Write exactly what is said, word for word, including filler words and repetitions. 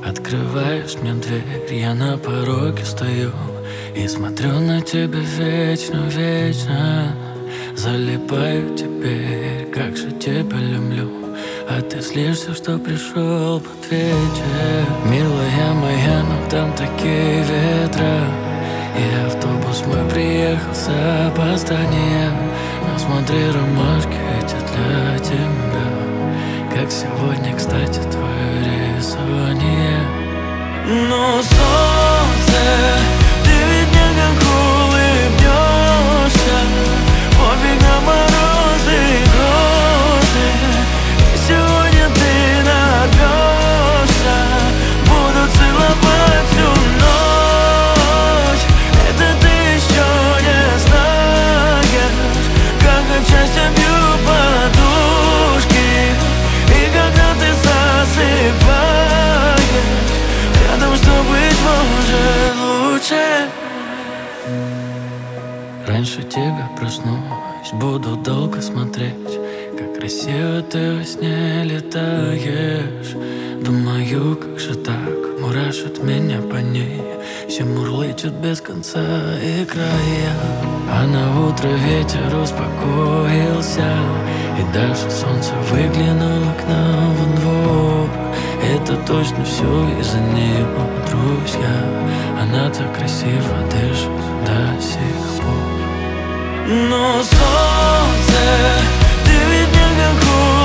Открываешь мне дверь, я на пороге стою и смотрю на тебя вечно, вечно. Залипаю теперь, как же тебя люблю. А ты злишься, что пришел под вечер. Милая моя, но там такие ветра, и автобус мой приехал с опозданием. Но смотри, ромашки эти для тебя. Как сегодня, кстати, твое рисование. Ну, солнце, ты ведь мне как улыбнешься. Пофиг на морозы и грозы. И сегодня ты нарвешься. Буду целовать всю ночь. Это ты еще не знаешь, как от счастья бью подушки. И когда ты засыпаешь рядом, что быть может лучше. Раньше тебя проснусь, буду долго смотреть, как красиво ты во сне летаешь. Думаю, как же так, мурашит меня по ней. Все мурлычут без конца и края. А на утро ветер успокоился, и даже солнце выглянуло к нам во двор. Это точно все из-за нее, друзья. Она так красиво дышит до сих пор. Но солнце, ты ведь не как